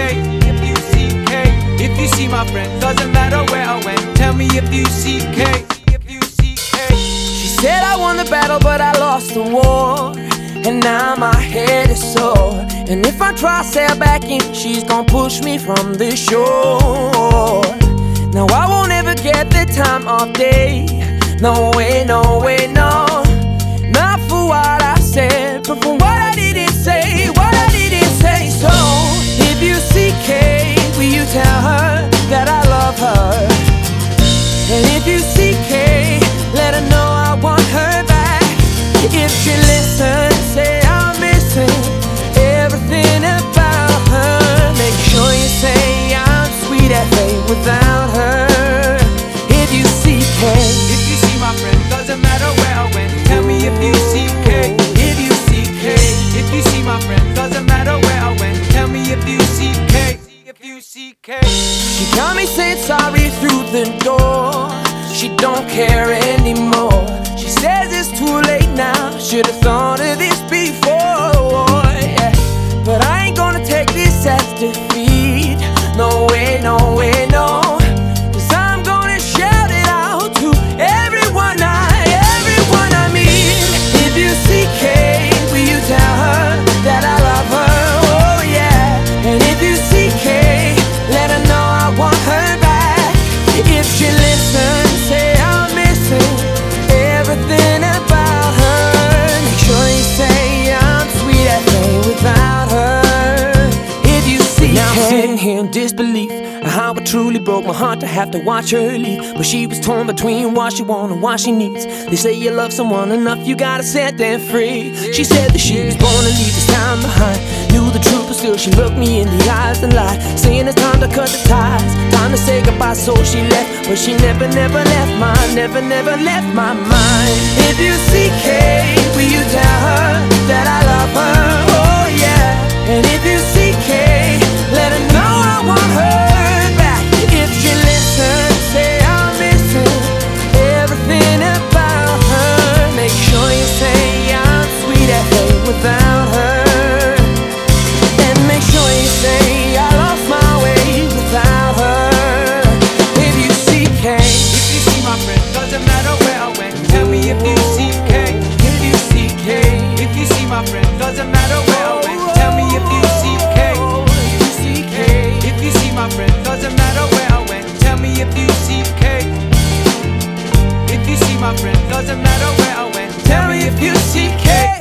if you CK. If you see my friend, doesn't matter where I went. Tell me if you CK, if you CK. She said I won the battle, but I lost the war. And now my head is sore. And if I try to sail back in, she's gonna push me from the shore. Now I won't ever get the time of day. No way, no way, no. Not for what I said, but for what I didn't say, what I didn't say. So if you CK, will you tell her that I love her? And if you CK, let her know I want her back. If she listens, say I'm missing everything about her. Make sure you say I'm sweet as fate without her. If you CK, if you see my friend, doesn't matter where I went. Tell me if you CK, if you CK. If you see my friend, doesn't matter where I went. Tell me if you CK, if you CK. She got me saying sorry through the door. She don't care anymore. She says it's too late now. Should've thought of this before, yeah. But I ain't gonna take this as defeat. No way, no way, no. Cause I'm gonna shout it out to everyone I meet. If you CK, will you tell her that I love her? Oh yeah. And if you CK, let her know I want her back. If she listens, say I'm missing everything about her. Make sure you say I'm sweet as fate without her. If you CK. Now I'm sitting here in disbelief of how it truly broke my heart to have to watch her leave. But she was torn between what she wants and what she needs. They say you love someone enough, you gotta set them free. She said that she was born to leave this time behind. Knew the truth, but still she looked me in the eyes and lied, saying it's time to cut the ties, time to say goodbye. So she left, but she never left mine, never left my mind. If you CK, will you tell her that I love her? Oh yeah. And if you CK, let her know I want her back. If she listens, say I'm missing everything about her. Make sure you say I'm sweet as fate without her. And make sure you say I lost my way without her. If you CK, if you see my friend, doesn't matter where I went. Tell me if you CK, if you CK. If you see my friend, doesn't matter where I went. Tell me if you CK, if you CK. If you see my friend, doesn't matter where I went. Tell me if you CK. If you see my friend, doesn't matter where I went. Tell me if you CK.